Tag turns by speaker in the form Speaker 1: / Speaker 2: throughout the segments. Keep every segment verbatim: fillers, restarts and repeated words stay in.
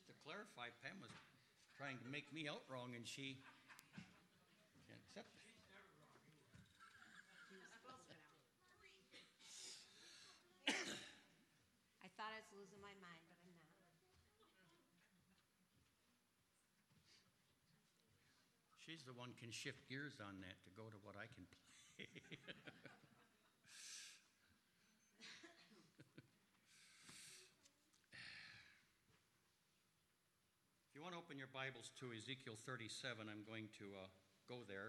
Speaker 1: just to clarify, Pam was trying to make me out wrong, and she can't accept it.
Speaker 2: He was supposed to know. I thought I was losing my mind, but I'm not.
Speaker 1: She's the one can shift gears on that to go to what I can play. If you want to open your Bibles to Ezekiel thirty-seven, I'm going to uh, go there.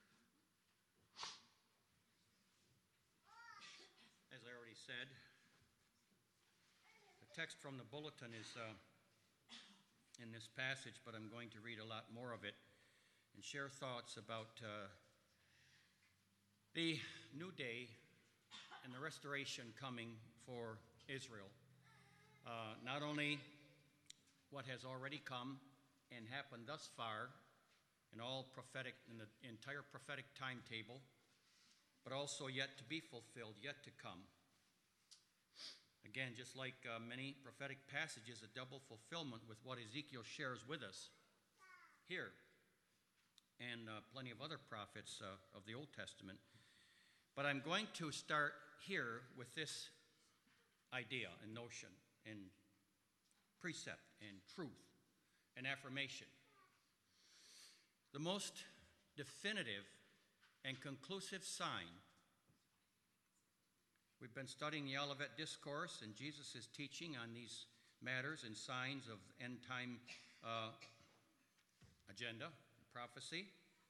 Speaker 1: As I already said, the text from the bulletin is uh, in this passage, but I'm going to read a lot more of it and share thoughts about uh, the new day and the restoration coming for Israel. Uh, not only what has already come and happened thus far in all prophetic, in the entire prophetic timetable, but also yet to be fulfilled, yet to come. Again, just like uh, many prophetic passages, a double fulfillment with what Ezekiel shares with us here, and uh, plenty of other prophets uh, of the Old Testament. But I'm going to start here with this idea and notion and precept and truth and affirmation. The most definitive and conclusive sign. We've been studying the Olivet Discourse and Jesus' teaching on these matters and signs of end-time uh, agenda, prophecy.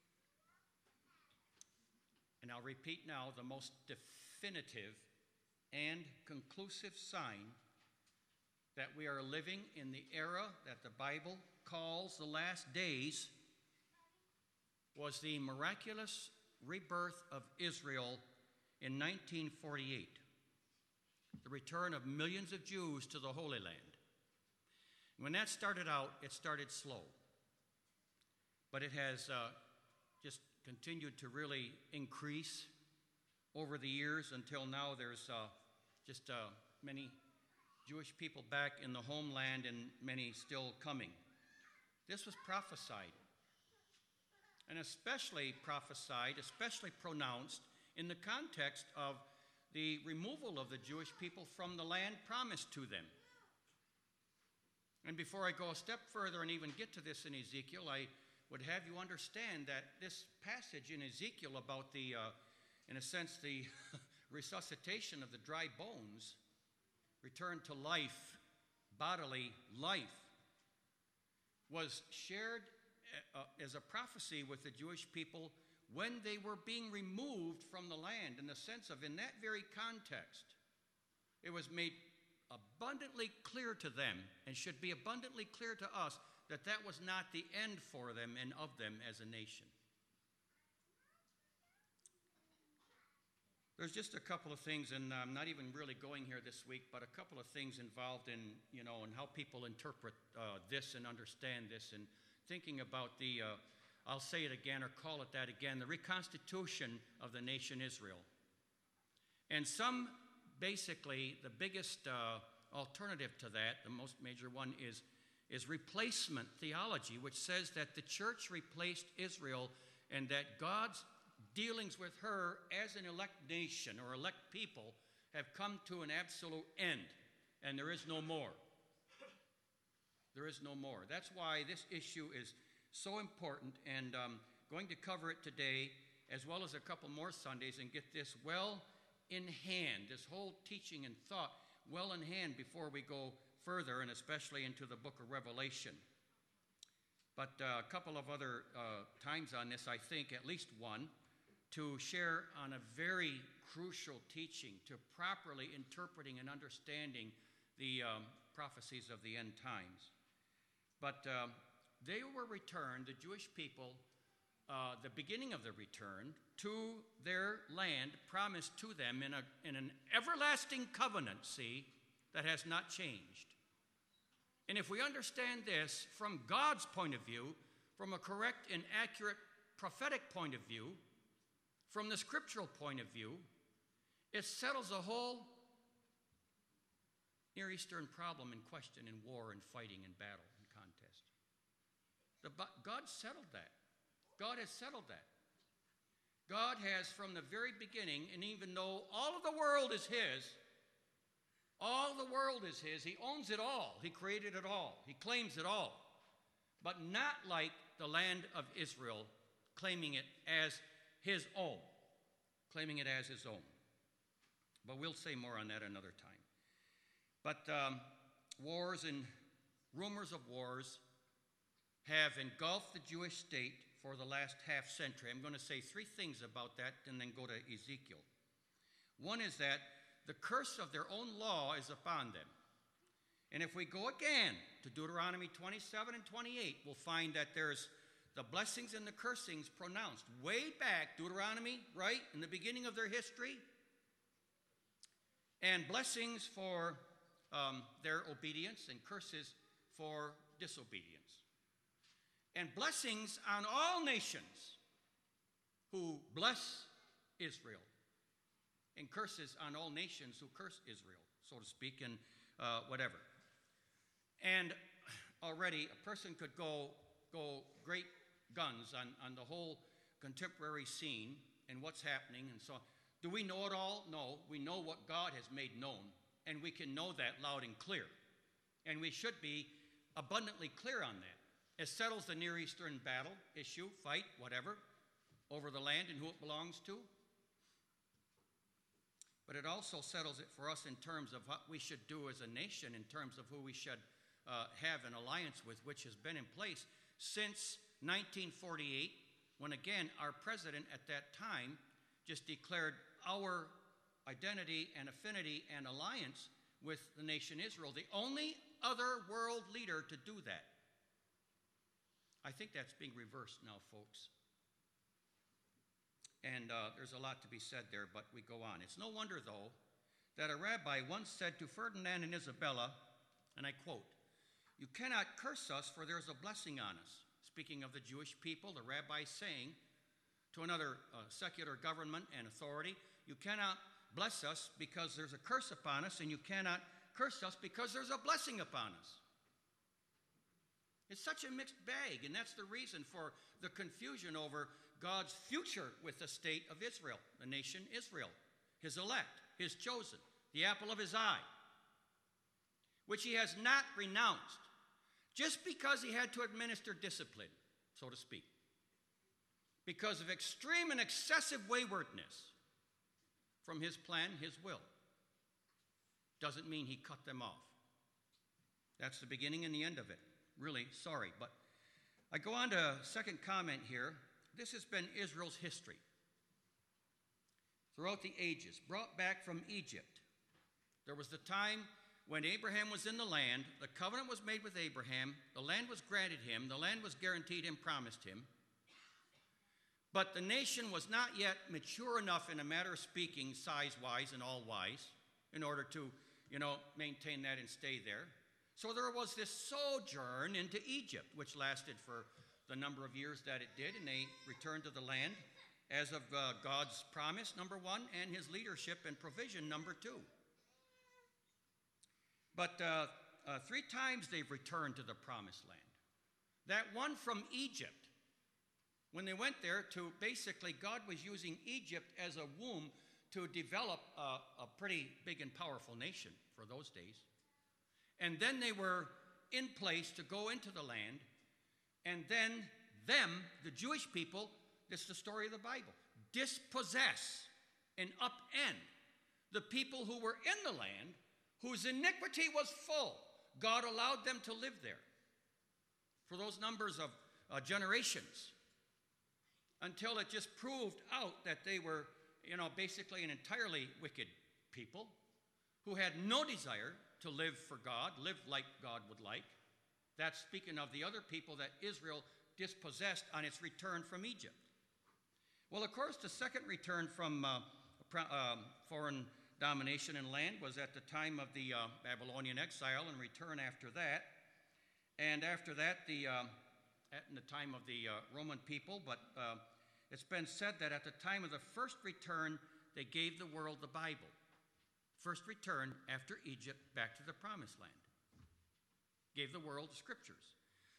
Speaker 1: And I'll repeat now, the most definitive and conclusive sign that we are living in the era that the Bible calls the last days was the miraculous rebirth of Israel in nineteen forty-eight, the return of millions of Jews to the Holy Land. When that started out, it started slow, but it has uh, just continued to really increase over the years until now. There's uh, just uh, many Jewish people back in the homeland and many still coming. This was prophesied, and especially prophesied, especially pronounced in the context of the removal of the Jewish people from the land promised to them. And before I go a step further and even get to this in Ezekiel, I would have you understand that this passage in Ezekiel about the, uh, in a sense, the resuscitation of the dry bones, return to life, bodily life, was shared uh, as a prophecy with the Jewish people when they were being removed from the land, in the sense of, in that very context, it was made abundantly clear to them, and should be abundantly clear to us, that that was not the end for them and of them as a nation. There's just a couple of things, and I'm not even really going here this week, but a couple of things involved in, you know, and how people interpret uh, this and understand this, and thinking about the, uh, I'll say it again or call it that again, the reconstitution of the nation Israel. And some, basically, the biggest uh, alternative to that, the most major one, is, is replacement theology, which says that the church replaced Israel and that God's dealings with her as an elect nation or elect people have come to an absolute end, and there is no more. There is no more. That's why this issue is so important, and I'm going to cover it today as well as a couple more Sundays and get this well in hand, this whole teaching and thought well in hand before we go further, and especially into the book of Revelation. But uh, a couple of other uh, times on this, I think, at least one, to share on a very crucial teaching to properly interpreting and understanding the um, prophecies of the end times. But uh, they were returned, the Jewish people, uh, the beginning of the return, to their land promised to them in, a, in an everlasting covenant, see, that has not changed. And if we understand this from God's point of view, from a correct and accurate prophetic point of view, from the scriptural point of view, it settles a whole Near Eastern problem in question in war and fighting and battle and The, God settled that. God has settled that. God has, from the very beginning, and even though all of the world is His, all the world is His, He owns it all. He created it all. He claims it all. But not like the land of Israel, claiming it as His own. Claiming it as His own. But we'll say more on that another time. But um, wars and rumors of wars have engulfed the Jewish state for the last half century. I'm going to say three things about that and then go to Ezekiel. One is that the curse of their own law is upon them. And if we go again to Deuteronomy twenty-seven and twenty-eight, we'll find that there's the blessings and the cursings pronounced way back, Deuteronomy, right, in the beginning of their history, and blessings for um, their obedience and curses for disobedience. And blessings on all nations who bless Israel, and curses on all nations who curse Israel, so to speak, and uh, whatever. And already a person could go, go great guns on, on the whole contemporary scene and what's happening and so on. Do we know it all? No. We know what God has made known, and we can know that loud and clear. And we should be abundantly clear on that. It settles the Near Eastern battle issue, fight, whatever, over the land and who it belongs to. But it also settles it for us in terms of what we should do as a nation, in terms of who we should uh, have an alliance with, which has been in place since nineteen forty-eight, when again our president at that time just declared our identity and affinity and alliance with the nation Israel, the only other world leader to do that. I think that's being reversed now, folks. And uh, there's a lot to be said there, but we go on. It's no wonder, though, that a rabbi once said to Ferdinand and Isabella, and I quote, "You cannot curse us, for there's a blessing on us." Speaking of the Jewish people, the rabbi saying to another uh, secular government and authority, "You cannot bless us because there's a curse upon us, and you cannot curse us because there's a blessing upon us." It's such a mixed bag, and that's the reason for the confusion over God's future with the state of Israel, the nation Israel, His elect, His chosen, the apple of His eye, which He has not renounced just because He had to administer discipline, so to speak, because of extreme and excessive waywardness from His plan, His will. Doesn't mean He cut them off. That's the beginning and the end of it. Really sorry, but I go on to a second comment here. This has been Israel's history throughout the ages, brought back from Egypt. There was the time when Abraham was in the land, the covenant was made with Abraham, the land was granted him, the land was guaranteed and promised him, but the nation was not yet mature enough, in a matter of speaking, size-wise and all-wise, in order to, you know, maintain that and stay there. So there was this sojourn into Egypt, which lasted for the number of years that it did, and they returned to the land as of uh, God's promise, number one, and His leadership and provision, number two. But uh, uh, three times they've returned to the promised land. That one from Egypt, when they went there to, basically, God was using Egypt as a womb to develop a, a pretty big and powerful nation for those days. And then they were in place to go into the land, and then them, the Jewish people, this is the story of the Bible, dispossess and upend the people who were in the land, whose iniquity was full. God allowed them to live there for those numbers of uh, generations, until it just proved out that they were, you know, basically an entirely wicked people who had no desire to live for God, live like God would like. That's speaking of the other people that Israel dispossessed on its return from Egypt. Well, of course, the second return from uh, uh, foreign domination and land was at the time of the uh, Babylonian exile, and return after that. And after that, the uh, at in the time of the uh, Roman people, but uh, it's been said that at the time of the first return, they gave the world the Bible. First return after Egypt back to the promised land. Gave the world the scriptures.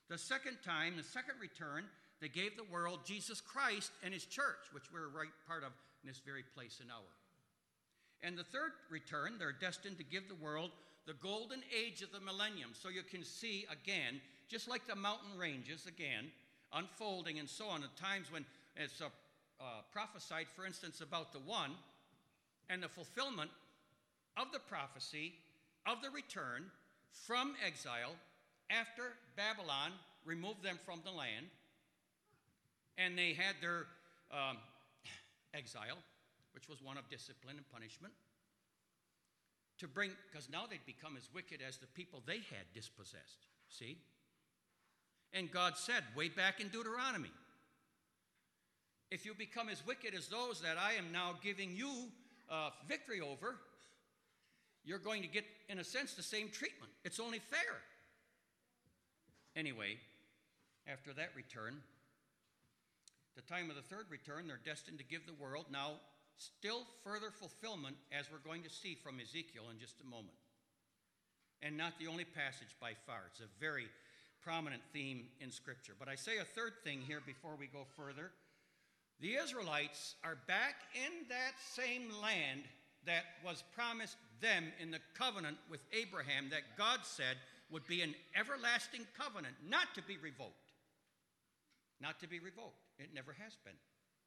Speaker 1: The second time, the second return, they gave the world Jesus Christ and his church, which we're right part of in this very place and hour. And the third return, they're destined to give the world the golden age of the millennium. So you can see again, just like the mountain ranges again, unfolding and so on, at times when it's uh, uh, prophesied, for instance, about the one and the fulfillment of the prophecy of the return from exile after Babylon removed them from the land, and they had their um, exile, which was one of discipline and punishment, to bring, because now they'd become as wicked as the people they had dispossessed. See? And God said, way back in Deuteronomy, if you become as wicked as those that I am now giving you uh, victory over, you're going to get, in a sense, the same treatment. It's only fair. Anyway, after that return, the time of the third return, they're destined to give the world now still further fulfillment, as we're going to see from Ezekiel in just a moment. And not the only passage by far. It's a very prominent theme in Scripture. But I say a third thing here before we go further. The Israelites are back in that same land that was promised them in the covenant with Abraham, that God said would be an everlasting covenant, not to be revoked. Not to be revoked. It never has been.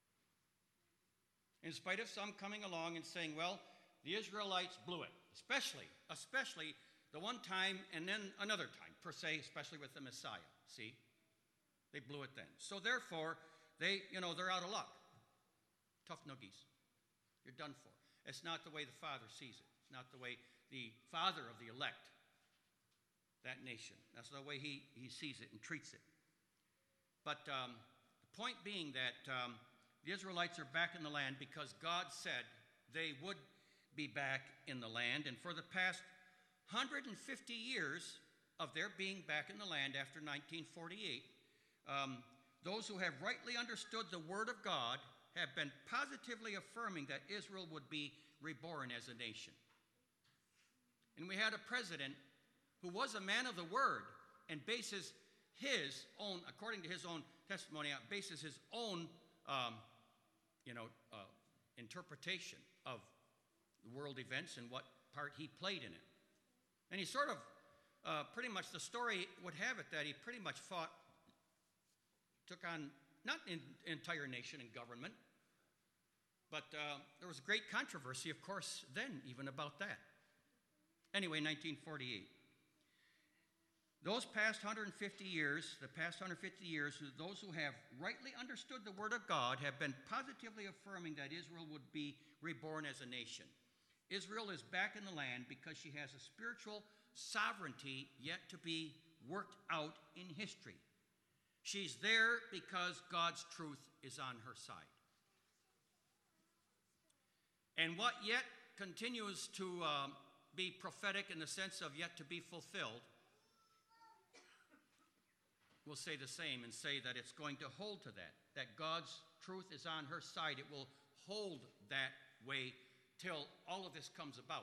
Speaker 1: In spite of some coming along and saying, well, the Israelites blew it, especially, especially the one time and then another time, per se, especially with the Messiah. See? They blew it then. So therefore, they, you know, they're out of luck. Tough noogies. You're done for. It's not the way the Father sees it. It's not the way the Father of the elect, that nation. That's the way he, he sees it and treats it. But um, the point being that um, the Israelites are back in the land because God said they would be back in the land. And for the past one hundred fifty years of their being back in the land after nineteen forty-eight, um, those who have rightly understood the Word of God have been positively affirming that Israel would be reborn as a nation. And we had a president who was a man of the Word and bases his own, according to his own testimony, bases his own, um, you know, uh, interpretation of the world events and what part he played in it. And he sort of, uh, pretty much, the story would have it that he pretty much fought, took on, not an entire nation and government, but uh, there was great controversy, of course, then even about that. Anyway, nineteen forty-eight. Those past one hundred fifty years, the past one hundred fifty years, those who have rightly understood the Word of God have been positively affirming that Israel would be reborn as a nation. Israel is back in the land because she has a spiritual sovereignty yet to be worked out in history. She's there because God's truth is on her side. And what yet continues to uh, be prophetic in the sense of yet to be fulfilled, we'll say the same and say that it's going to hold to that, that God's truth is on her side. It will hold that way till all of this comes about.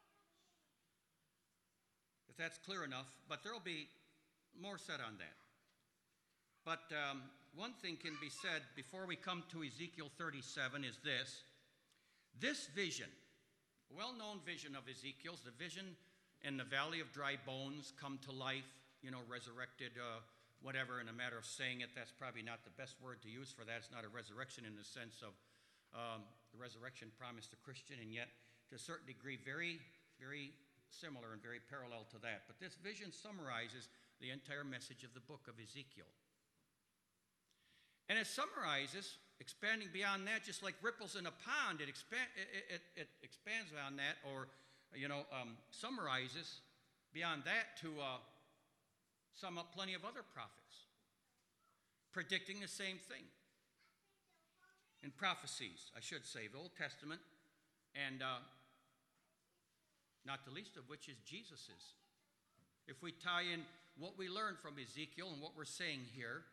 Speaker 1: If that's clear enough, but there will be more said on that. But um, one thing can be said before we come to Ezekiel thirty-seven is this. This vision, a well-known vision of Ezekiel's, the vision in the valley of dry bones come to life, you know, resurrected, uh, whatever, in a matter of saying it, that's probably not the best word to use for that. It's not a resurrection in the sense of um, the resurrection promised the Christian, and yet, to a certain degree, very, very similar and very parallel to that. But this vision summarizes the entire message of the book of Ezekiel. And it summarizes, expanding beyond that, just like ripples in a pond, it, expand, it, it, it expands on that, or, you know, um, summarizes beyond that to uh, sum up plenty of other prophets, predicting the same thing. In prophecies, I should say, the Old Testament, and uh, not the least of which is Jesus's. If we tie in what we learned from Ezekiel and what we're saying here,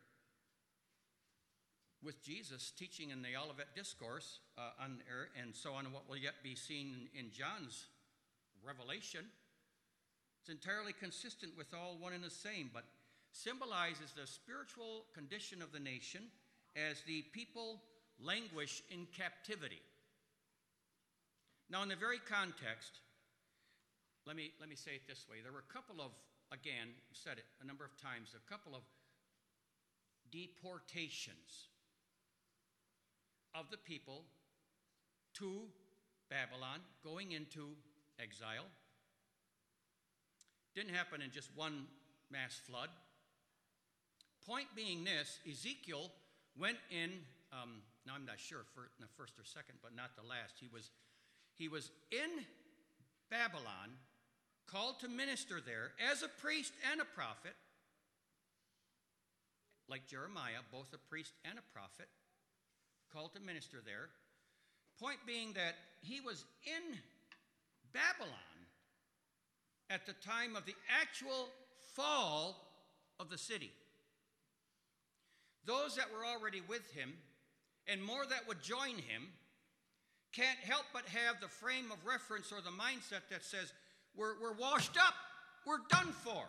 Speaker 1: with Jesus teaching in the Olivet Discourse uh, on earth, and so on, and what will yet be seen in John's Revelation, it's entirely consistent with all one and the same. But symbolizes the spiritual condition of the nation as the people languish in captivity. Now, in the very context, let me, let me say it this way. There were a couple of, again, I've said it a number of times, a couple of deportations of the people to Babylon, going into exile. Didn't happen in just one mass flood. Point being this, Ezekiel went in, um, now I'm not sure for in the first or second, but not the last. He was, he was in Babylon, called to minister there as a priest and a prophet, like Jeremiah, both a priest and a prophet, called to minister there. Point being that he was in Babylon at the time of the actual fall of the city. Those that were already with him, and more that would join him, can't help but have the frame of reference or the mindset that says, we're, we're washed up, we're done for.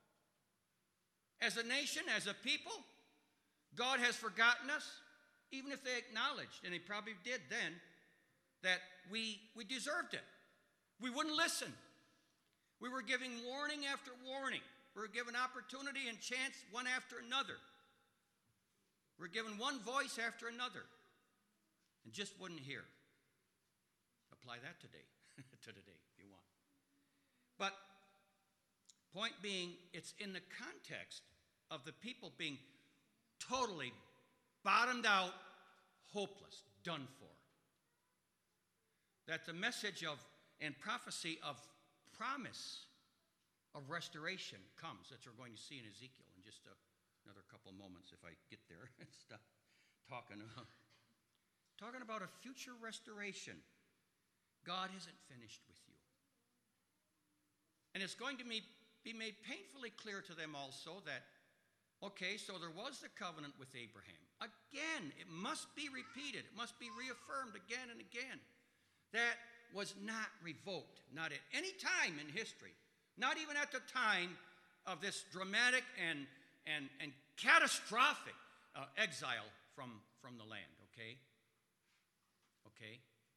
Speaker 1: As a nation, as a people, God has forgotten us, even if they acknowledged, and they probably did then, that we, we deserved it. We wouldn't listen. We were giving warning after warning. We were given opportunity and chance one after another. We were given one voice after another and just wouldn't hear. Apply that today, to today if you want. But point being, it's in the context of the people being totally bottomed out, hopeless, done for, that the message of and prophecy of promise of restoration comes, that you're going to see in Ezekiel in just a, another couple of moments if I get there and stop talking about, talking about a future restoration. God isn't finished with you. And it's going to be, be made painfully clear to them also that, okay, so there was the covenant with Abraham. Again, it must be repeated. It must be reaffirmed again and again. That was not revoked, not at any time in history, not even at the time of this dramatic and, and, and catastrophic uh, exile from, from the land, okay? Okay?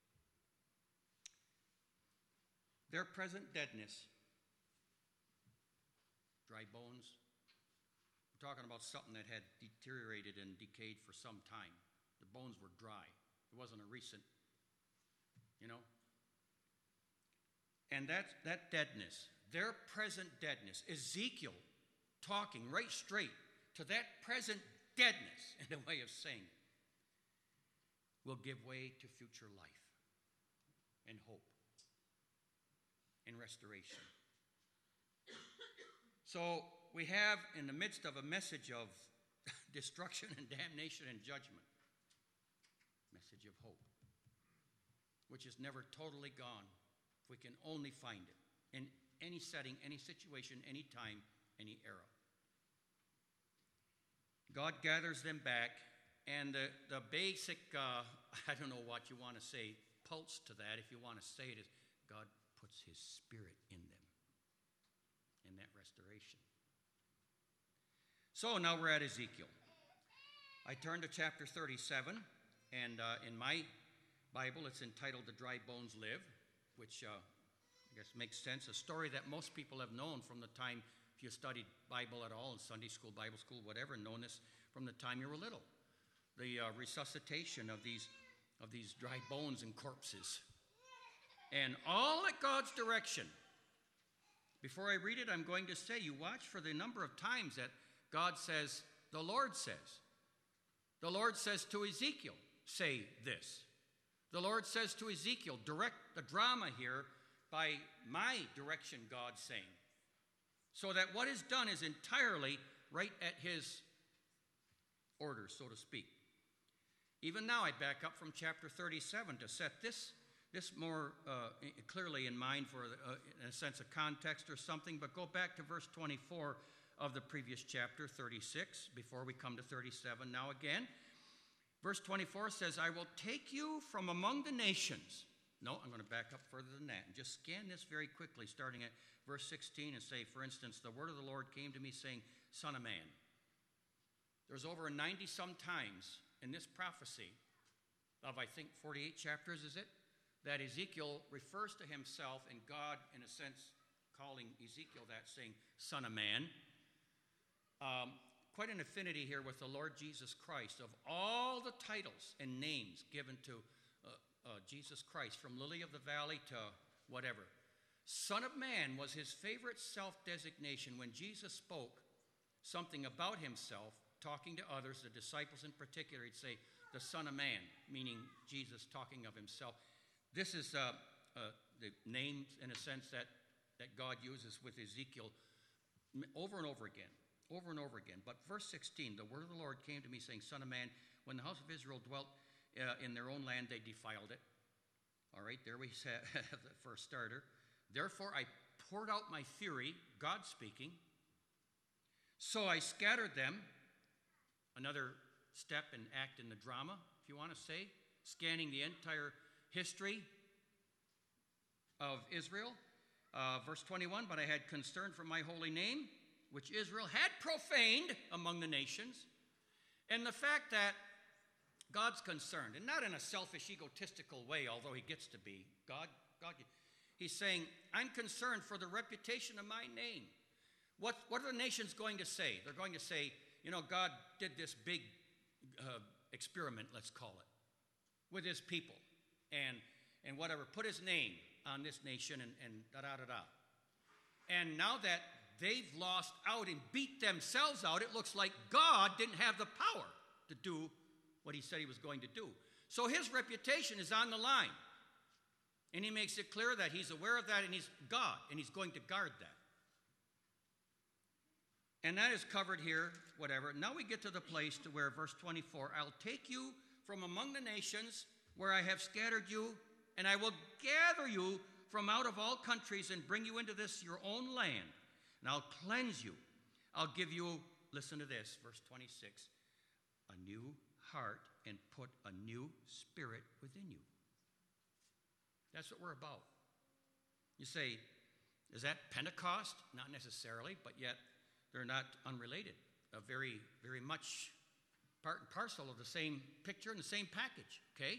Speaker 1: Their present deadness, dry bones. We're talking about something that had deteriorated and decayed for some time. The bones were dry. It wasn't a recent, you know? And that, that deadness, their present deadness, Ezekiel talking right straight to that present deadness, in a way of saying it, will give way to future life and hope and restoration. So we have, in the midst of a message of destruction and damnation and judgment, message of hope, which is never totally gone. We can only find it in any setting, any situation, any time, any era. God gathers them back, and the, the basic, uh, I don't know what you want to say, pulse to that, if you want to say it, is God puts his spirit in them, in that restoration. So now we're at Ezekiel. I turn to chapter thirty-seven, and uh, in my Bible it's entitled The Dry Bones Live, which uh, I guess makes sense, a story that most people have known from the time, if you studied Bible at all in Sunday school, Bible school, whatever, known this from the time you were little. The uh, resuscitation of these, of these dry bones and corpses. And all at God's direction. Before I read it, I'm going to say, you watch for the number of times that God says, the Lord says. The Lord says to Ezekiel, say this. The Lord says to Ezekiel, direct the drama here by my direction, God saying. So that what is done is entirely right at his order, so to speak. Even now, I back up from chapter thirty-seven to set this, this more uh, clearly in mind for, uh, in a sense, a context or something, but go back to verse twenty-four of the previous chapter, thirty-six, before we come to thirty-seven now again. Verse twenty-four says, I will take you from among the nations No, I'm going to back up further than that and just scan this very quickly, starting at verse sixteen, and say, for instance, the word of the Lord came to me saying, Son of man. There's over ninety some times in this prophecy of, I think, forty-eight chapters, is it? That Ezekiel refers to himself and God, in a sense, calling Ezekiel that, saying, Son of man. Um, quite an affinity here with the Lord Jesus Christ. Of all the titles and names given to uh, uh, Jesus Christ, from Lily of the Valley to whatever, Son of Man was his favorite self-designation. When Jesus spoke something about himself, talking to others, the disciples in particular, he'd say, the Son of Man, meaning Jesus talking of himself. This is uh, uh, the names, in a sense, that, that God uses with Ezekiel over and over again, over and over again. But verse sixteen, the word of the Lord came to me saying, Son of man, when the house of Israel dwelt uh, in their own land, they defiled it. All right, there we have the first starter. Therefore I poured out my fury, God speaking. So I scattered them. Another step and act in the drama, if you want to say, scanning the entire history of Israel. Uh, verse twenty-one, but I had concern for my holy name, which Israel had profaned among the nations. And the fact that God's concerned, and not in a selfish, egotistical way, although he gets to be. God, God, he's saying, I'm concerned for the reputation of my name. What, what are the nations going to say? They're going to say, you know, God did this big uh, experiment, let's call it, with his people. And, and whatever, put his name on this nation and, and da-da-da-da. And now that they've lost out and beat themselves out, it looks like God didn't have the power to do what he said he was going to do. So his reputation is on the line. And he makes it clear that he's aware of that, and he's God, and he's going to guard that. And that is covered here, whatever. Now we get to the place to where, verse twenty-four, I'll take you from among the nations where I have scattered you, and I will gather you from out of all countries and bring you into this your own land. And I'll cleanse you. I'll give you, listen to this, verse twenty-six, a new heart and put a new spirit within you. That's what we're about. You say, is that Pentecost? Not necessarily, but yet they're not unrelated. A very, very much part and parcel of the same picture and the same package, okay?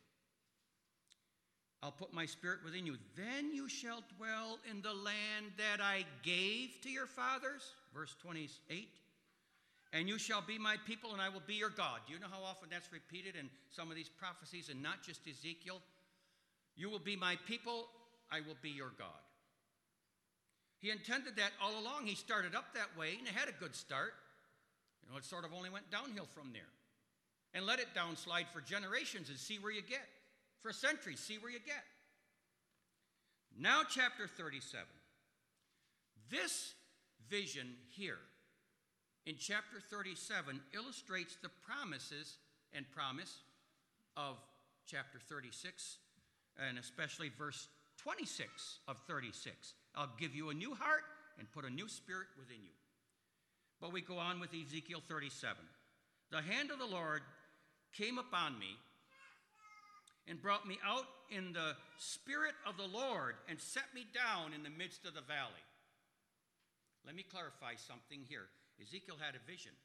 Speaker 1: I'll put my spirit within you. Then you shall dwell in the land that I gave to your fathers. Verse twenty-eight. And you shall be my people, and I will be your God. Do you know how often that's repeated in some of these prophecies, and not just Ezekiel? You will be my people, I will be your God. He intended that all along. He started up that way, and it had a good start. You know, it sort of only went downhill from there. And let it downslide for generations and see where you get. For centuries, see where you get. Now, chapter thirty-seven. This vision here in chapter thirty-seven illustrates the promises and promise of chapter thirty-six, and especially verse twenty-six of thirty-six. I'll give you a new heart and put a new spirit within you. But we go on with Ezekiel thirty-seven. The hand of the Lord came upon me and brought me out in the spirit of the Lord and set me down in the midst of the valley. Let me clarify something here. Ezekiel had a vision.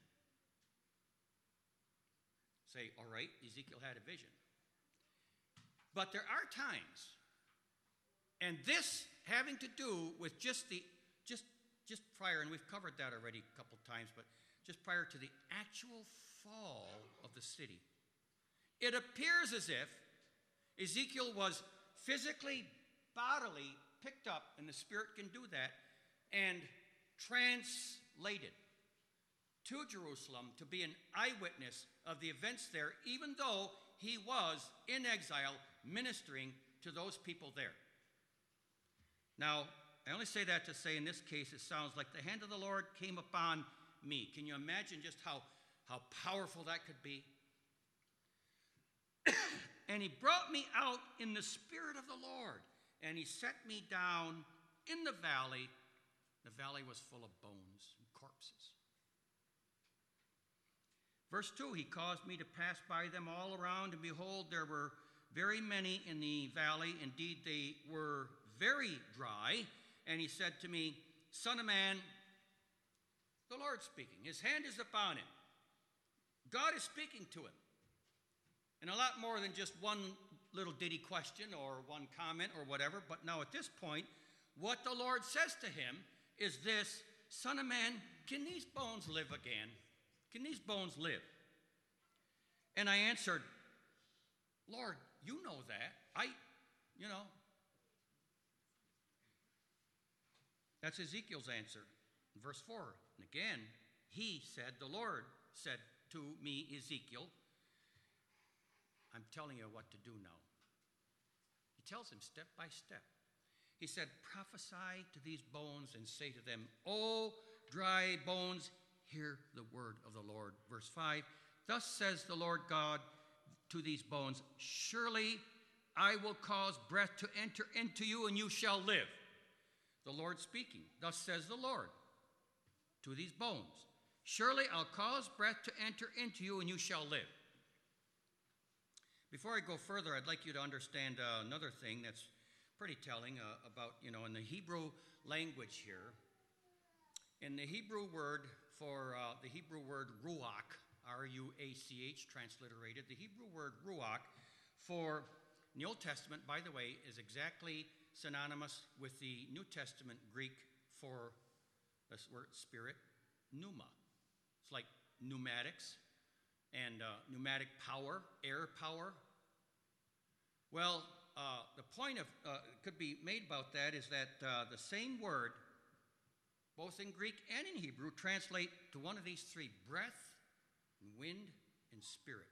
Speaker 1: Say, all right, Ezekiel had a vision. But there are times, and this having to do with just the, just, just prior, and we've covered that already a couple times, but just prior to the actual fall of the city, it appears as if Ezekiel was physically, bodily picked up, and the Spirit can do that, and translated to Jerusalem to be an eyewitness of the events there, even though he was in exile ministering to those people there. Now, I only say that to say in this case it sounds like the hand of the Lord came upon me. Can you imagine just how, how powerful that could be? And he brought me out in the spirit of the Lord, and he set me down in the valley. The valley was full of bones and corpses. Verse two, he caused me to pass by them all around, and behold, there were very many in the valley. Indeed, they were very dry. And he said to me, Son of man, the Lord speaking. His hand is upon him. God is speaking to him. And a lot more than just one little ditty question or one comment or whatever. But now at this point, what the Lord says to him is this, Son of man, can these bones live again? Can these bones live? And I answered, Lord, you know that. I, you know. That's Ezekiel's answer. Verse four. And again, he said, the Lord said to me, Ezekiel, I'm telling you what to do now. He tells him step by step. He said, prophesy to these bones and say to them, O dry bones, hear the word of the Lord. Verse five, thus says the Lord God to these bones, surely I will cause breath to enter into you, and you shall live. The Lord speaking, thus says the Lord to these bones, surely I'll cause breath to enter into you, and you shall live. Before I go further, I'd like you to understand uh, another thing that's pretty telling uh, about, you know, in the Hebrew language here. In the Hebrew word for, uh, the Hebrew word ruach, R U A C H, transliterated, the Hebrew word ruach for the Old Testament, by the way, is exactly synonymous with the New Testament Greek for this word spirit, pneuma. It's like pneumatics and uh, pneumatic power, air power. Well, uh, the point of uh, could be made about that is that uh, the same word, both in Greek and in Hebrew, translate to one of these three: breath, wind, and spirit.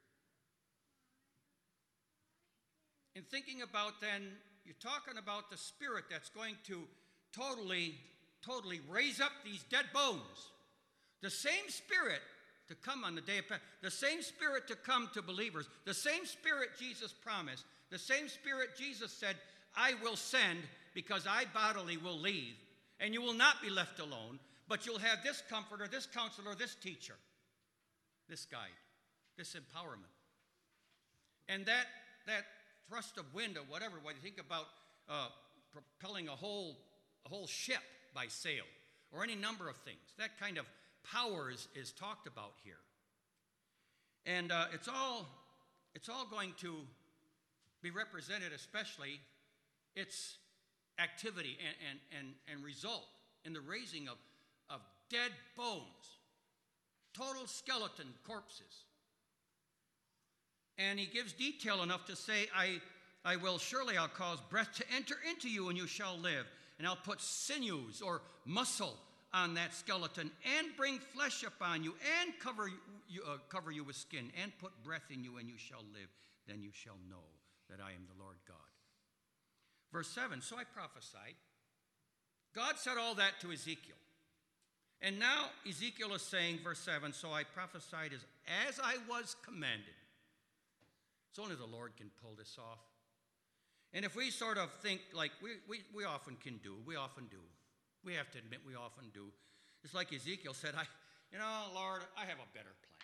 Speaker 1: In thinking about then, you're talking about the spirit that's going to totally, totally raise up these dead bones. The same spirit to come on the day of Pentecost, the same spirit to come to believers, the same spirit Jesus promised, the same spirit Jesus said, I will send because I bodily will leave, and you will not be left alone, but you'll have this comforter, this counselor, this teacher, this guide, this empowerment. And that, that thrust of wind or whatever, when you think about uh, propelling a whole, a whole ship by sail, or any number of things, that kind of power is, is talked about here. And uh, it's all it's all going to be represented, especially its activity and, and, and, and result in the raising of, of dead bones, total skeleton corpses. And he gives detail enough to say, I, I will surely, I'll cause breath to enter into you, and you shall live. And I'll put sinews or muscle on that skeleton, and bring flesh upon you, and cover you, uh, cover you with skin, and put breath in you, and you shall live. Then you shall know that I am the Lord God. Verse seven, so I prophesied. God said all that to Ezekiel. And now Ezekiel is saying, verse seven, so I prophesied as, as I was commanded. It's only the Lord can pull this off. And if we sort of think like we, we, we often can do, we often do. We have to admit we often do. It's like Ezekiel said, I, you know, Lord, I have a better plan.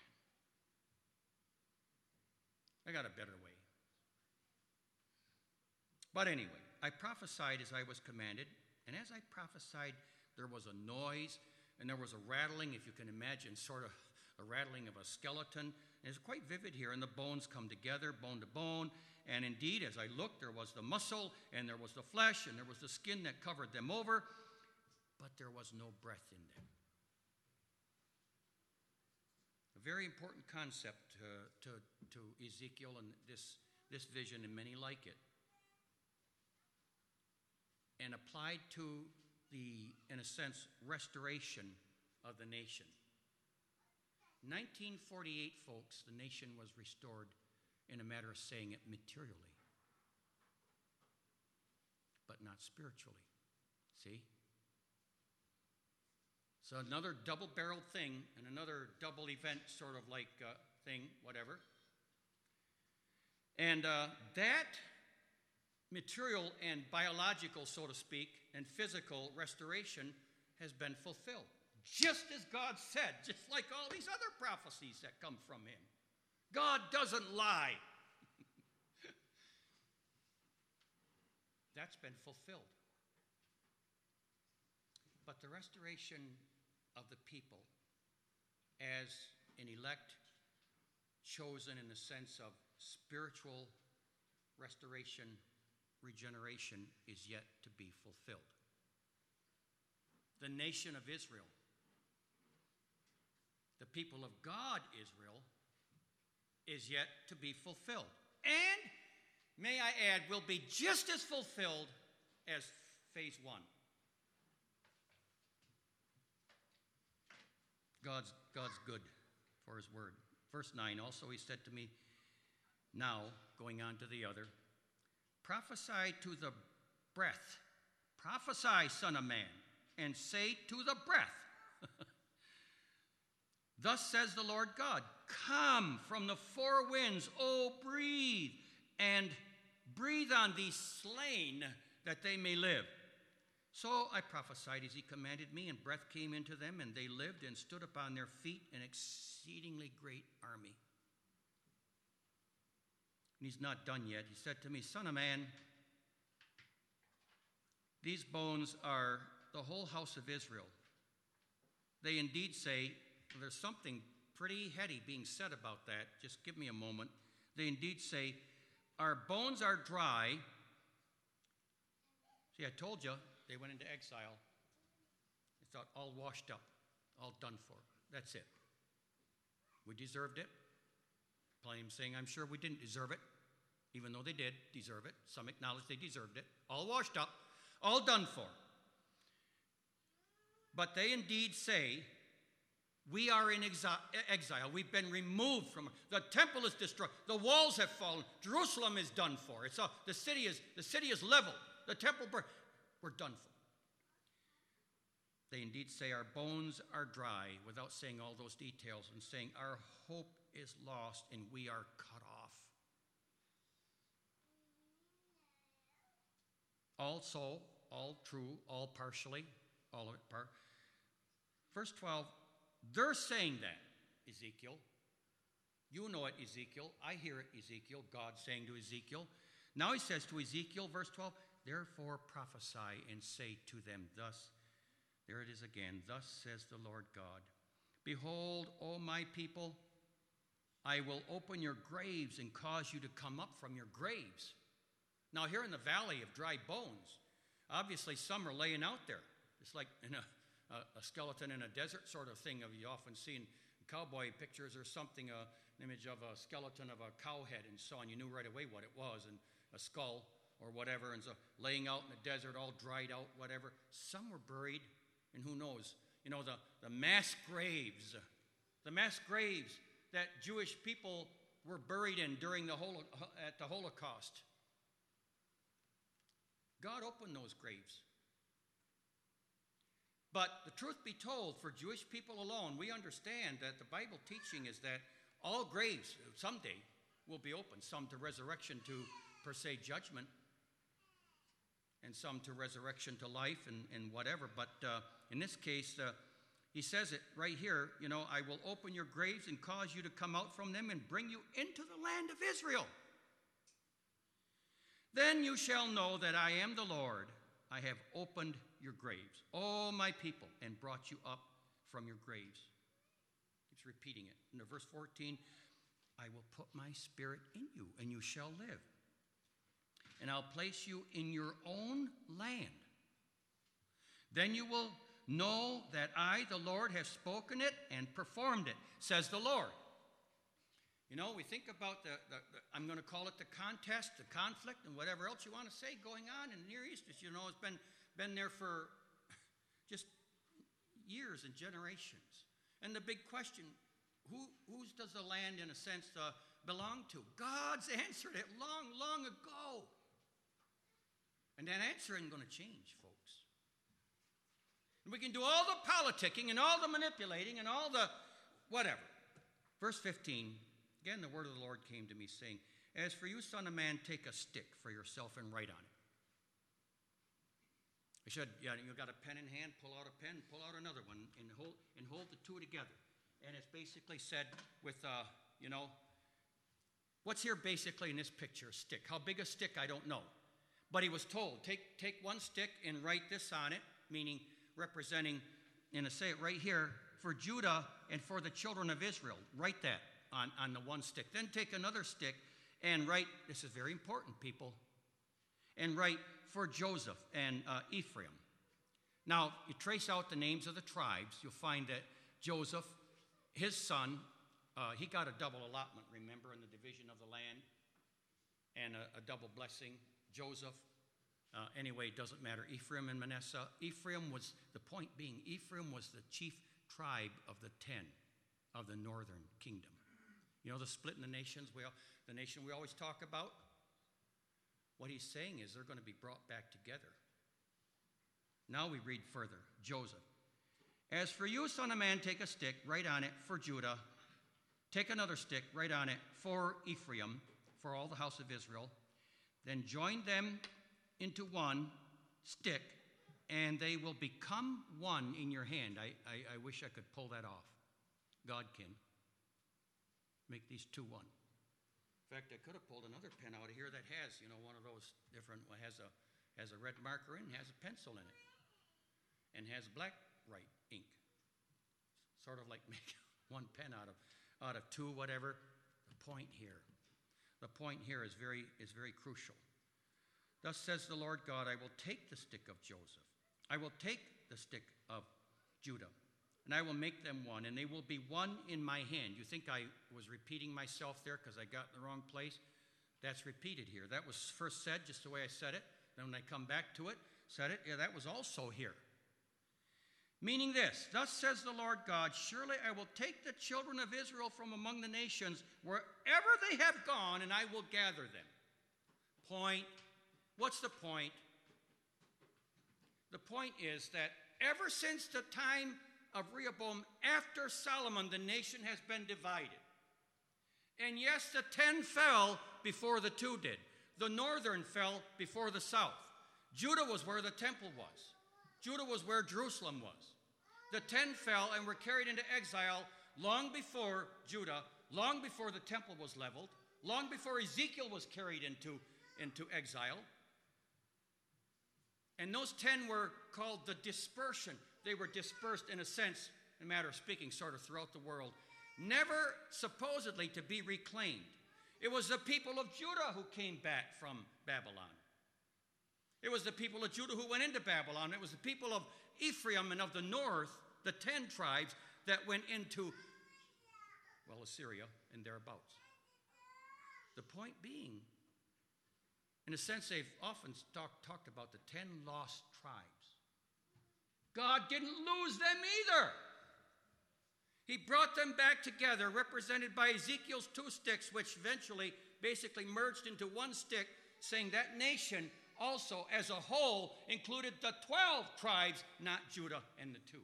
Speaker 1: I got a better way. But anyway, I prophesied as I was commanded, and as I prophesied, there was a noise, and there was a rattling, if you can imagine, sort of a rattling of a skeleton. And it's quite vivid here, and the bones come together, bone to bone. And indeed, as I looked, there was the muscle, and there was the flesh, and there was the skin that covered them over, but there was no breath in them. A very important concept uh, to, to Ezekiel and this, this vision and many like it. And applied to the, in a sense, restoration of the nation. nineteen forty-eight, folks, the nation was restored, in a matter of saying it, materially, but not spiritually. See? So another double-barreled thing and another double event sort of like uh, thing, whatever. And uh, that material and biological, so to speak, and physical restoration has been fulfilled. Just as God said, just like all these other prophecies that come from him. God doesn't lie. That's been fulfilled. But the restoration of the people as an elect, chosen in the sense of spiritual restoration, regeneration, is yet to be fulfilled. The nation of Israel, the people of God, Israel, is yet to be fulfilled. And, may I add, will be just as fulfilled as phase one. God's, God's good for his word. Verse nine, also he said to me, now, going on to the other, prophesy to the breath. Prophesy, son of man, and say to the breath. Thus says the Lord God, come from the four winds, oh, breathe, and breathe on these slain that they may live. So I prophesied as he commanded me, and breath came into them, and they lived and stood upon their feet, an exceedingly great army. And he's not done yet. He said to me, son of man, these bones are the whole house of Israel. They indeed say, well, there's something pretty heady being said about that. Just give me a moment. They indeed say, our bones are dry. See, I told you, they went into exile. It's all washed up, all done for. That's it. We deserved it. Plenty of them saying, I'm sure we didn't deserve it, even though they did deserve it. Some acknowledge they deserved it. All washed up, all done for. But they indeed say, we are in exile. We've been removed from the temple is destroyed. The walls have fallen. Jerusalem is done for. It's all, the city is the city is leveled. The temple we're done for. They indeed say our bones are dry, without saying all those details, and saying our hope is lost and we are cut off. Also, all true, all partially, all of it part. Verse twelve, they're saying that, Ezekiel. You know it, Ezekiel. I hear it, Ezekiel. God saying to Ezekiel. Now he says to Ezekiel, verse twelve, therefore prophesy and say to them thus, there it is again, thus says the Lord God, behold, O my people, I will open your graves and cause you to come up from your graves. Now here in the valley of dry bones, obviously some are laying out there. It's like in a, a, a skeleton in a desert sort of thing. You often see in cowboy pictures or something, uh, an image of a skeleton of a cow head and so on. You knew right away what it was, and a skull or whatever, and so laying out in the desert, all dried out, whatever. Some were buried, and who knows? You know, the, the mass graves, the mass graves that Jewish people were buried in during the Holo- at the Holocaust. God opened those graves. But the truth be told, for Jewish people alone, we understand that the Bible teaching is that all graves someday will be opened, some to resurrection to, per se, judgment, and some to resurrection to life and, and whatever. But uh, in this case, uh, he says it right here, you know, I will open your graves and cause you to come out from them and bring you into the land of Israel. Then you shall know that I am the Lord. I have opened your graves, O my people, and brought you up from your graves. Keeps repeating it. In verse fourteen, I will put my spirit in you, and you shall live. And I'll place you in your own land. Then you will know that I, the Lord, have spoken it and performed it, says the Lord. You know, we think about the, the, the I'm going to call it the contest, the conflict, and whatever else you want to say going on in the Near East. You know, it's been, been there for just years and generations. And the big question, who whose does the land, in a sense, uh, belong to? God's answered it long, long ago. And that answer isn't going to change, folks. And we can do all the politicking and all the manipulating and all the whatever. Verse fifteen, again, the word of the Lord came to me, saying, as for you, son of man, take a stick for yourself and write on it. I said, yeah, you got a pen in hand, pull out a pen, pull out another one, and hold, and hold the two together. And it's basically said with, uh, you know, what's here basically in this picture, a stick. How big a stick, I don't know. But he was told, take, take one stick and write this on it, meaning representing, and I say it right here, for Judah and for the children of Israel. Write that on, on the one stick. Then take another stick and write, this is very important, people, and write for Joseph and uh, Ephraim. Now, you trace out the names of the tribes, you'll find that Joseph, his son, uh, he got a double allotment, remember, in the division of the land, and a, a double blessing. Joseph, uh, anyway, it doesn't matter. Ephraim and Manasseh. Ephraim was, the point being, Ephraim was the chief tribe of the ten of the northern kingdom. You know the split in the nations, we all, the nation we always talk about? What he's saying is they're going to be brought back together. Now we read further. Joseph. As for you, son of man, take a stick, write on it for Judah. Take another stick, write on it for Ephraim, for all the house of Israel. Then join them into one stick, and they will become one in your hand. I, I, I wish I could pull that off. God can make these two one. In fact, I could have pulled another pen out of here that has, you know, one of those different, has a, has a red marker in, has a pencil in it, and has black write ink. Sort of like make one pen out of, out of two, whatever. The point here. The point here is very, is very crucial. Thus says the Lord God, I will take the stick of Joseph. I will take the stick of Judah, and I will make them one, and they will be one in my hand. You think I was repeating myself there because I got in the wrong place? That's repeated here. That was first said just the way I said it. Then when I come back to it, said it, yeah, that was also here. Meaning this, thus says the Lord God, surely I will take the children of Israel from among the nations wherever they have gone, and I will gather them. Point. What's the point? The point is that ever since the time of Rehoboam, after Solomon, the nation has been divided. And yes, the ten fell before the two did. The northern fell before the south. Judah was where the temple was. Judah was where Jerusalem was. The ten fell and were carried into exile long before Judah, long before the temple was leveled, long before Ezekiel was carried into, into exile. And those ten were called the dispersion. They were dispersed, in a sense, in a matter of speaking, sort of throughout the world, never supposedly to be reclaimed. It was the people of Judah who came back from Babylon. It was the people of Judah who went into Babylon. It was the people of Ephraim and of the north, the ten tribes, that went into, well, Assyria and thereabouts. The point being, in a sense, they've often talk, talked about the ten lost tribes. God didn't lose them either. He brought them back together, represented by Ezekiel's two sticks, which eventually basically merged into one stick, saying that nation also, as a whole, included the twelve tribes, not Judah and the two.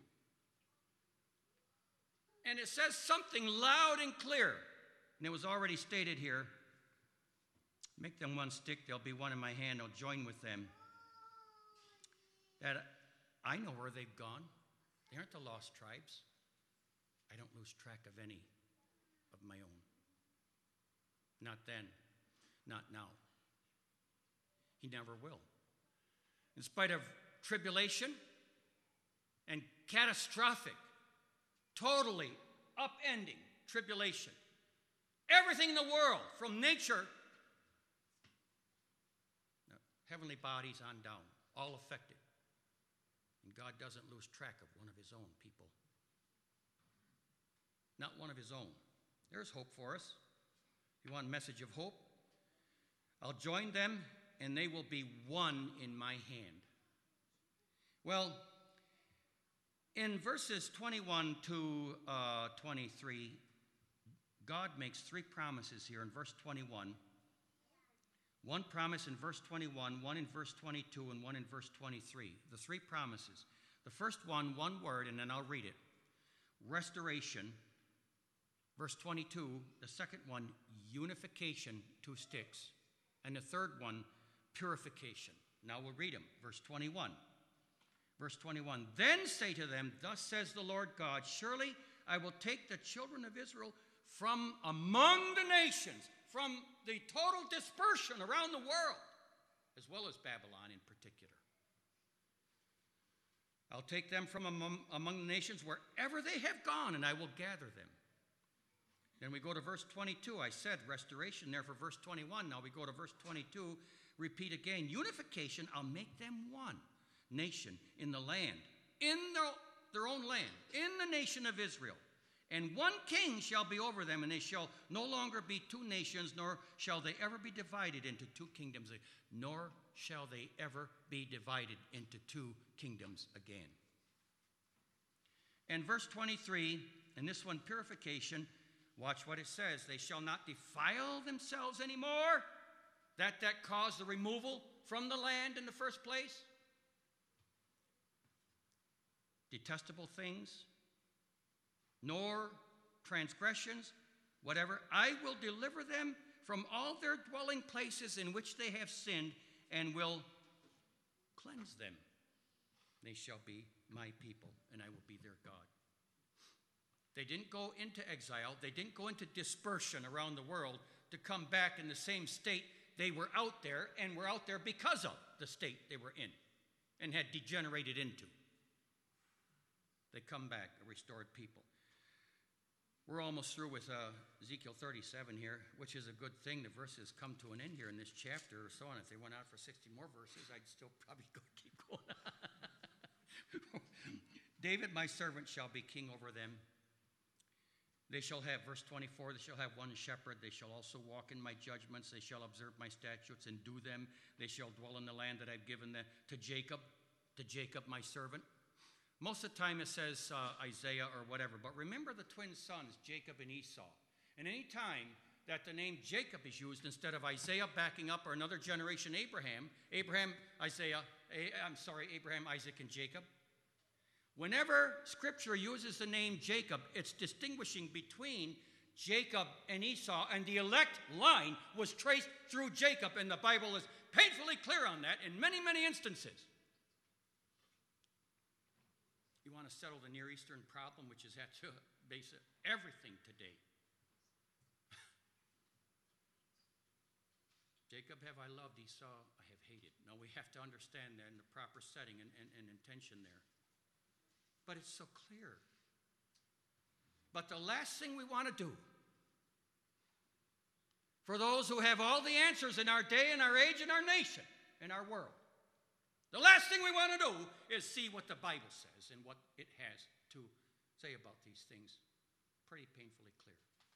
Speaker 1: And it says something loud and clear, and it was already stated here. Make them one stick, there'll be one in my hand, I'll join with them. That I know where they've gone. They aren't the lost tribes. I don't lose track of any of my own. Not then, not now. He never will. In spite of tribulation and catastrophic, totally upending tribulation, everything in the world, from nature, heavenly bodies on down, all affected. And God doesn't lose track of one of his own people. Not one of his own. There's hope for us. If you want a message of hope, I'll join them, and they will be one in my hand. Well, in verses twenty-one to uh, twenty-three, God makes three promises here in verse twenty-one. One promise in verse twenty-one, one in verse twenty-two, and one in verse twenty-three. The three promises. The first one, one word, and then I'll read it. Restoration. Verse twenty-two, the second one, unification, two sticks. And the third one, purification. Now we'll read them. Verse twenty-one. Verse twenty-one, then say to them, thus says the Lord God, surely I will take the children of Israel from among the nations, from the total dispersion around the world, as well as Babylon in particular. I'll take them from among, among the nations wherever they have gone, and I will gather them. Then we go to verse twenty-two. I said restoration there for verse twenty-one. Now we go to verse twenty-two. Repeat again. Unification, I'll make them one nation in the land, in their, their own land, in the nation of Israel. And one king shall be over them, and they shall no longer be two nations, nor shall they ever be divided into two kingdoms, nor shall they ever be divided into two kingdoms again. And verse twenty-three, and this one, purification, watch what it says. They shall not defile themselves anymore. That that caused the removal from the land in the first place. Detestable things, nor transgressions, whatever. I will deliver them from all their dwelling places in which they have sinned, and will cleanse them. They shall be my people, and I will be their God. They didn't go into exile. They didn't go into dispersion around the world to come back in the same state they were out there, and were out there because of the state they were in and had degenerated into. They come back, a restored people. We're almost through with uh, Ezekiel thirty-seven here, which is a good thing. The verses come to an end here in this chapter or so on. If they went out for sixty more verses, I'd still probably go keep going on. David, my servant, shall be king over them. They shall have, verse twenty-four, they shall have one shepherd. They shall also walk in my judgments. They shall observe my statutes and do them. They shall dwell in the land that I've given them to Jacob, to Jacob, my servant. Most of the time it says uh, Isaiah or whatever, but remember the twin sons, Jacob and Esau. And any time that the name Jacob is used instead of Isaiah backing up or another generation, Abraham, Abraham, Isaiah, I'm sorry, Abraham, Isaac, and Jacob. Whenever Scripture uses the name Jacob, it's distinguishing between Jacob and Esau, and the elect line was traced through Jacob, and the Bible is painfully clear on that in many, many instances. You want to settle the Near Eastern problem, which is at the base of everything today. Jacob have I loved, Esau I have hated. Now we have to understand that in the proper setting and, and, and intention there. But it's so clear. But the last thing we want to do, for those who have all the answers in our day and our age and our nation and our world, the last thing we want to do is see what the Bible says and what it has to say about these things. Pretty painfully clear.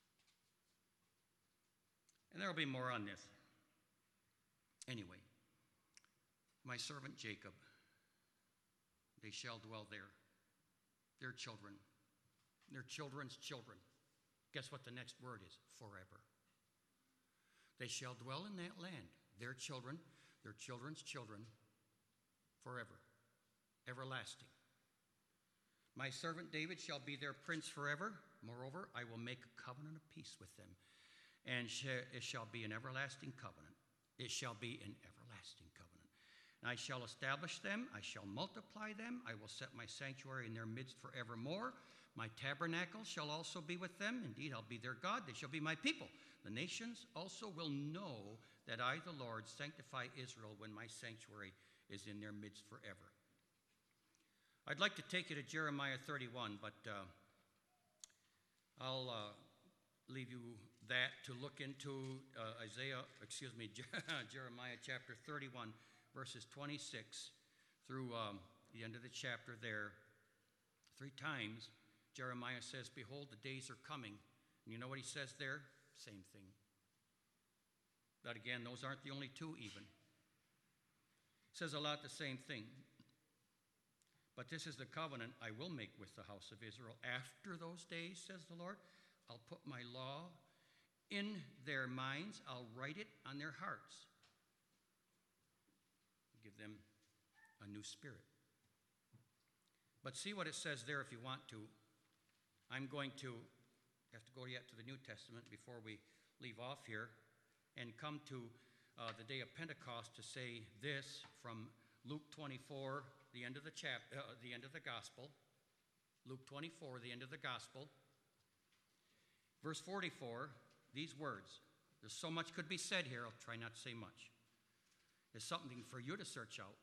Speaker 1: And there will be more on this. Anyway, my servant Jacob, they shall dwell there. Their children, their children's children. Guess what the next word is? Forever. They shall dwell in that land. Their children, their children's children, forever, everlasting. My servant David shall be their prince forever. Moreover, I will make a covenant of peace with them, and it shall be an everlasting covenant. It shall be an everlasting covenant. And I shall establish them. I shall multiply them. I will set my sanctuary in their midst forevermore. My tabernacle shall also be with them. Indeed, I'll be their God. They shall be my people. The nations also will know that I, the Lord, sanctify Israel when my sanctuary is in their midst forever. I'd like to take you to Jeremiah thirty-one, but uh, I'll uh, leave you that to look into uh, Isaiah, excuse me, Jeremiah chapter thirty-one, verses twenty-six through um, the end of the chapter there. Three times Jeremiah says, behold, the days are coming. And you know what he says there? Same thing. But again, those aren't the only two even. Says a lot the same thing. But this is the covenant I will make with the house of Israel. After those days, says the Lord, I'll put my law in their minds. I'll write it on their hearts. Give them a new spirit. But see what it says there if you want to. I'm going to have to go yet to the New Testament before we leave off here and come to Uh, the day of Pentecost to say this from Luke twenty-four, the end of the chap, uh, the end of the gospel. Luke twenty-four, the end of the gospel. Verse forty-four, these words. There's so much could be said here. I'll try not to say much. There's something for you to search out.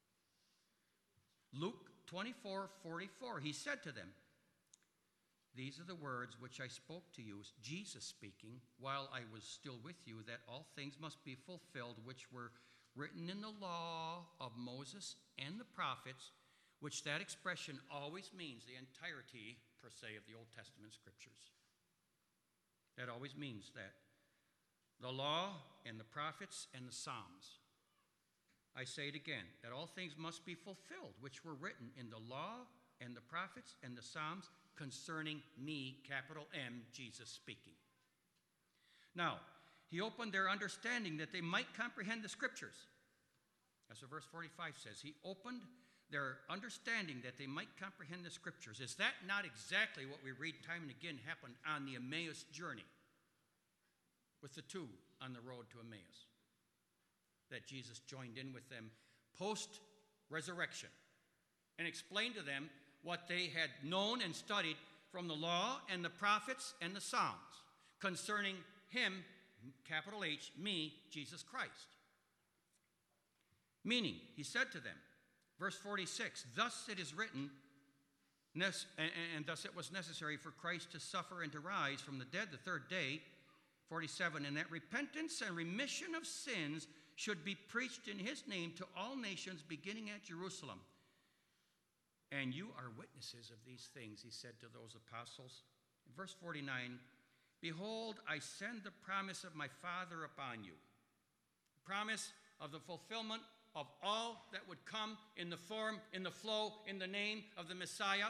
Speaker 1: Luke twenty-four forty-four, he said to them, "These are the words which I spoke to you," Jesus speaking, "while I was still with you, that all things must be fulfilled which were written in the law of Moses and the prophets," which that expression always means the entirety, per se, of the Old Testament scriptures. That always means that. The law and the prophets and the Psalms. I say it again, that all things must be fulfilled, which were written in the law and the prophets and the Psalms concerning me, capital M, Jesus speaking. Now, he opened their understanding that they might comprehend the scriptures. That's what verse forty-five says. He opened their understanding that they might comprehend the scriptures. Is that not exactly what we read time and again happened on the Emmaus journey with the two on the road to Emmaus? That Jesus joined in with them post-resurrection and explained to them what they had known and studied from the law and the prophets and the Psalms concerning him, capital H, me, Jesus Christ. Meaning, he said to them, verse forty-six, "Thus it is written, and thus it was necessary for Christ to suffer and to rise from the dead the third day," forty-seven, "and that repentance and remission of sins should be preached in his name to all nations, beginning at Jerusalem. And you are witnesses of these things," he said to those apostles. In verse forty-nine, "Behold, I send the promise of my Father upon you." The promise of the fulfillment of all that would come in the form, in the flow, in the name of the Messiah.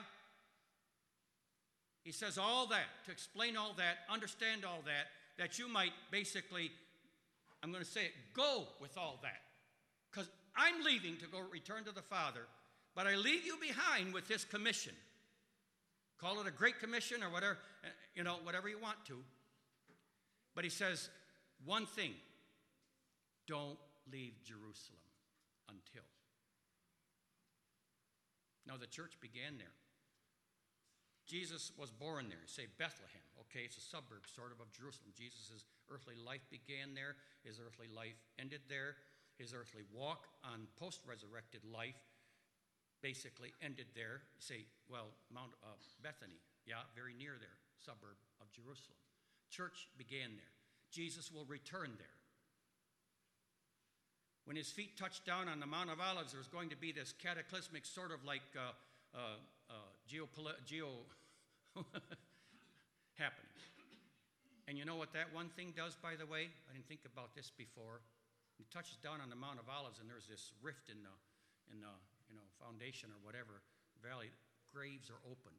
Speaker 1: He says all that, to explain all that, understand all that, that you might basically, I'm going to say it, go with all that. Because I'm leaving to go return to the Father, but I leave you behind with this commission. Call it a great commission or whatever, you know, whatever you want to. But he says one thing, don't leave Jerusalem until. Now the church began there. Jesus was born there. Say Bethlehem. Okay, it's a suburb sort of of Jerusalem. Jesus' earthly life began there. His earthly life ended there. His earthly walk on post-resurrected life basically ended there. Say, well, Mount uh, Bethany. Yeah, very near there, suburb of Jerusalem. Church began there. Jesus will return there. When his feet touched down on the Mount of Olives, there was going to be this cataclysmic sort of like uh, uh, uh, geopoli- geo happening. And you know what that one thing does, by the way? I didn't think about this before. He touches down on the Mount of Olives, and there's this rift in the, in the you know, foundation or whatever valley. Graves are opened.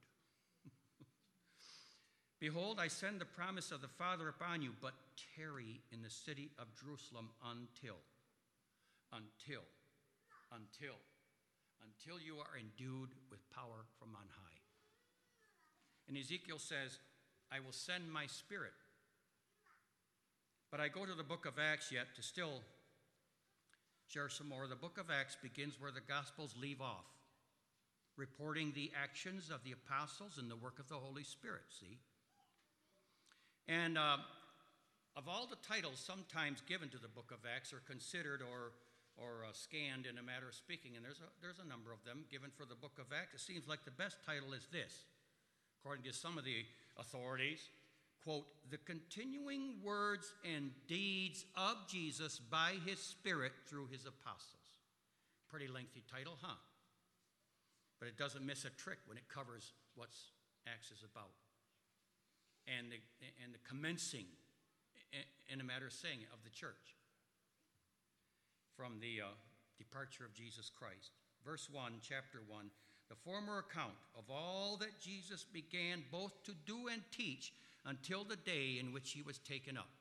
Speaker 1: "Behold, I send the promise of the Father upon you, but tarry in the city of Jerusalem until, until, until, until you are endued with power from on high." And Ezekiel says, "I will send my spirit." But I go to the book of Acts yet to still share some more. The book of Acts begins where the Gospels leave off, reporting the actions of the apostles and the work of the Holy Spirit, see? And uh, of all the titles sometimes given to the book of Acts are considered or, or uh, scanned in a matter of speaking, and there's a, there's a number of them given for the book of Acts. It seems like the best title is this, according to some of the authorities, quote, "The continuing words and deeds of Jesus by his Spirit through his apostles." Pretty lengthy title, huh? But it doesn't miss a trick when it covers what Acts is about. And the, and the commencing, in a matter of saying, of the church from the uh, departure of Jesus Christ. Verse one, chapter one, "The former account of all that Jesus began both to do and teach until the day in which he was taken up,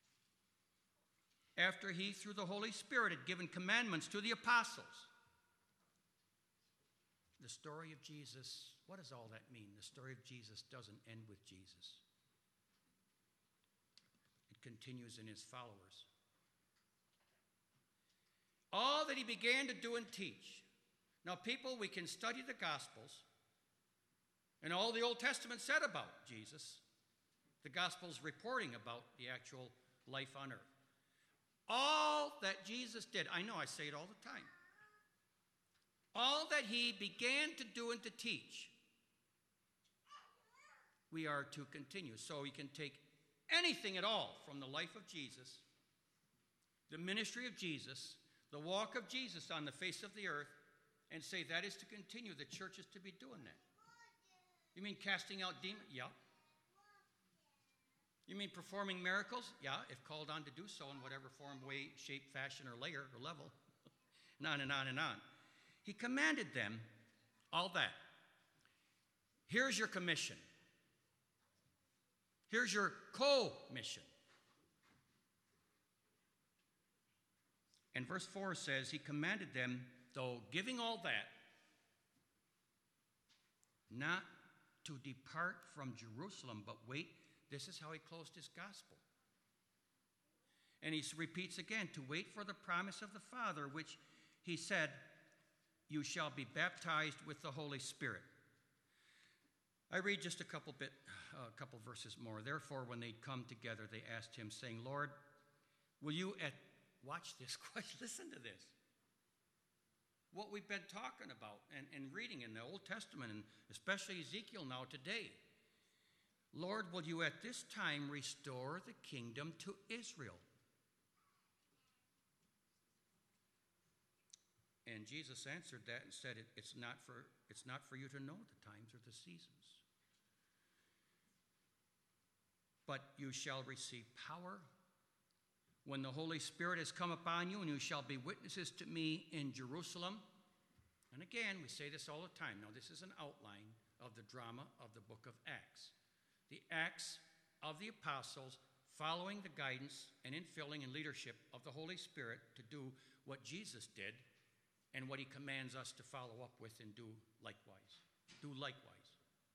Speaker 1: after he, through the Holy Spirit, had given commandments to the apostles." The story of Jesus, what does all that mean? The story of Jesus doesn't end with Jesus. It continues in his followers. All that he began to do and teach. Now, people, we can study the Gospels and all the Old Testament said about Jesus. The Gospels reporting about the actual life on earth. All that Jesus did, I know I say it all the time, all that he began to do and to teach, we are to continue. So you can take anything at all from the life of Jesus, the ministry of Jesus, the walk of Jesus on the face of the earth, and say that is to continue. The church is to be doing that. You mean casting out demons? Yeah. You mean performing miracles? Yeah, if called on to do so in whatever form, way, shape, fashion, or layer, or level. And on and on and on. He commanded them all that. Here's your commission. Here's your co-mission. And verse four says, he commanded them, though giving all that, not to depart from Jerusalem, but wait. This is how he closed his gospel. And he repeats again, to wait for the promise of the Father, which he said, you shall be baptized with the Holy Spirit. I read just a couple bit, a couple verses more. Therefore, when they'd come together, they asked him, saying, Lord, will you at, watch this, listen to this. What we've been talking about and, and reading in the Old Testament, and especially Ezekiel now today. Lord, will you at this time restore the kingdom to Israel? And Jesus answered that and said, it, it's, not for, it's not for you to know the times or the seasons. But you shall receive power when the Holy Spirit has come upon you, and you shall be witnesses to me in Jerusalem. And again, we say this all the time. Now, this is an outline of the drama of the book of Acts. The Acts of the apostles following the guidance and infilling and leadership of the Holy Spirit to do what Jesus did and what he commands us to follow up with and do likewise. Do likewise.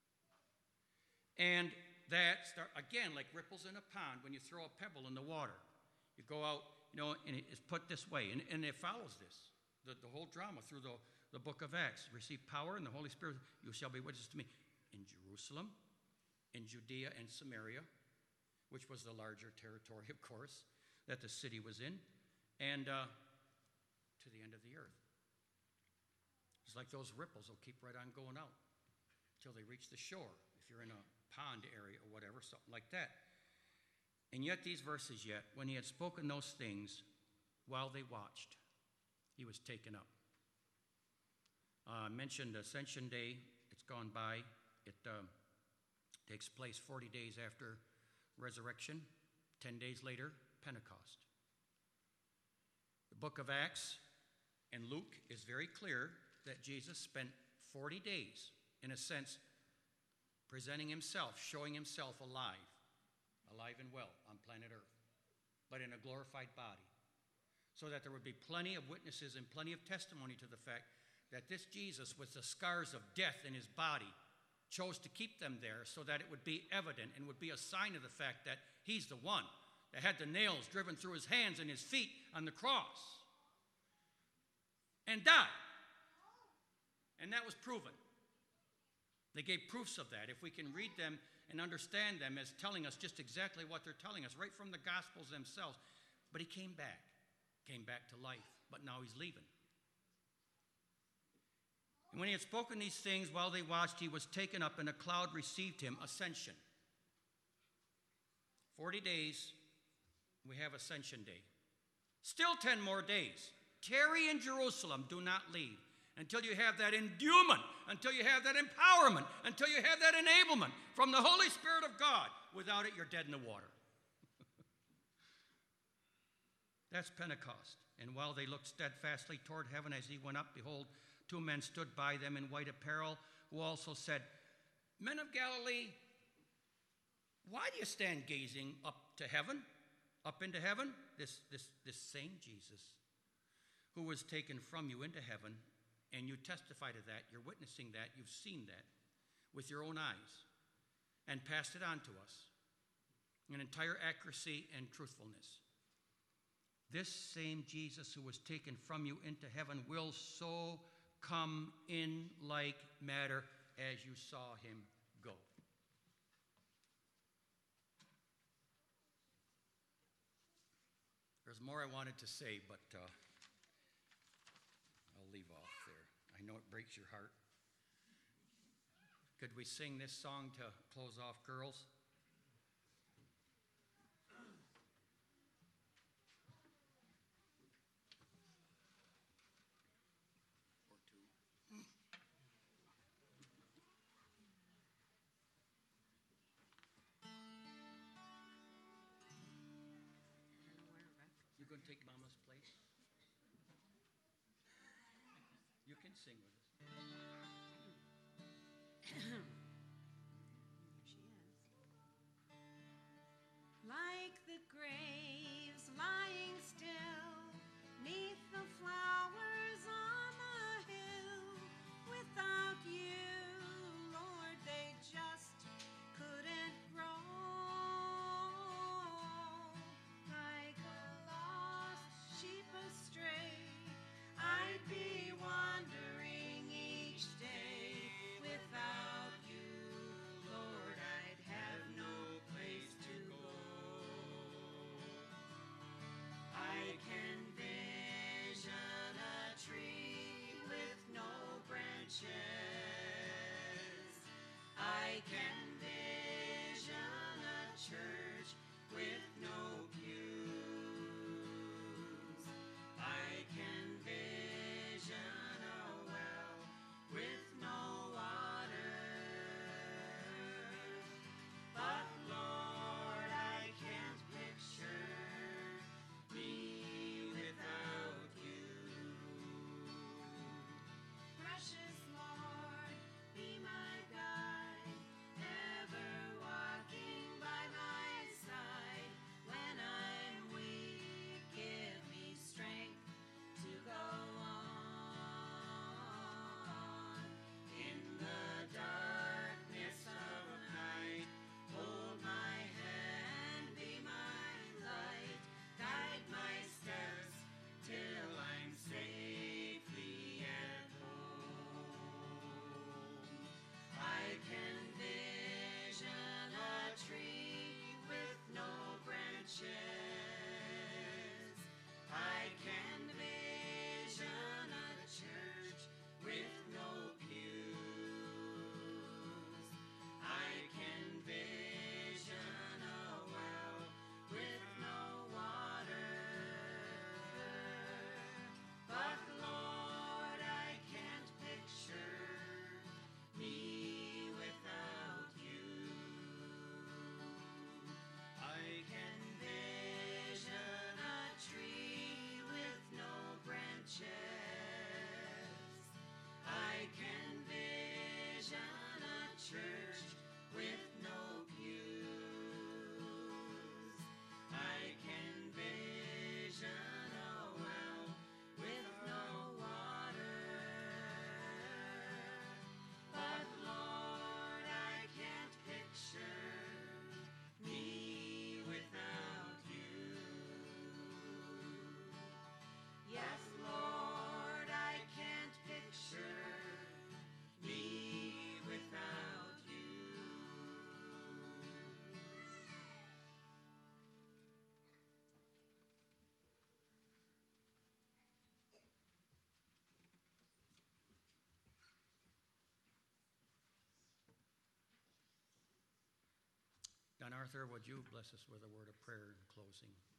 Speaker 1: And that, start, again, like ripples in a pond when you throw a pebble in the water. You go out, you know, and it's put this way. And, and it follows this, the, the whole drama through the, the book of Acts. Receive power and the Holy Spirit. You shall be witnesses to me in Jerusalem, in Judea and Samaria, which was the larger territory, of course, that the city was in, and uh, to the end of the earth. It's like those ripples will keep right on going out until they reach the shore, if you're in a pond area or whatever, something like that. And yet these verses yet, when he had spoken those things, while they watched, he was taken up. I uh, mentioned Ascension Day. It's gone by. It uh, takes place forty days after resurrection. Ten days later, Pentecost. The book of Acts and Luke is very clear that Jesus spent forty days, in a sense, presenting himself, showing himself alive, alive and well on planet Earth, but in a glorified body, so that there would be plenty of witnesses and plenty of testimony to the fact that this Jesus, with the scars of death in his body, chose to keep them there so that it would be evident and would be a sign of the fact that he's the one that had the nails driven through his hands and his feet on the cross and died. And that was proven. They gave proofs of that. If we can read them and understand them as telling us just exactly what they're telling us, right from the Gospels themselves. But he came back, came back to life, but now he's leaving. And when he had spoken these things while they watched, he was taken up, and a cloud received him, ascension. Forty days, we have Ascension Day. Still ten more days. Tarry in Jerusalem, do not leave, until you have that endowment, until you have that empowerment, until you have that enablement from the Holy Spirit of God. Without it, you're dead in the water. That's Pentecost. And while they looked steadfastly toward heaven as he went up, behold, two men stood by them in white apparel, who also said, Men of Galilee, why do you stand gazing up to heaven, up into heaven? This, this, this same Jesus, who was taken from you into heaven, and you testify to that, you're witnessing that, you've seen that with your own eyes, and passed it on to us in entire accuracy and truthfulness. This same Jesus who was taken from you into heaven will so come in like matter as you saw him go. There's more I wanted to say, but uh, I'll leave off there. I know it breaks your heart. Could we sing this song to close off, girls? Or two. You going to take Mama's place? You can sing with us.
Speaker 2: Like the graves lying still, 'neath the flowers on the hill, without you, Lord, they just couldn't grow. Like a lost sheep astray, I'd be wandering each day. Without you, Lord, I'd have no place to go. I can vision a tree with no branches. I can vision a church with no pews. I can vision a well with no water. But Lord, I can't picture me without you. Precious Lord, be my guide, ever walking by my side. When I'm weak, give me strength to go on. In the darkness of night, hold my hand, be my light. Guide my steps till I'm safely at home. I can vision a tree with no branches. I can vision a church with no pews. I can vision a well with no water. But Lord, I can't picture me without you. I can vision a tree with no branches. I can vision a church with no pews. I can vision a well with no water. But Lord, I can't picture me without you. Yes, Lord, I can't picture me without you.
Speaker 1: Don Arthur, would you bless us with a word of prayer in closing?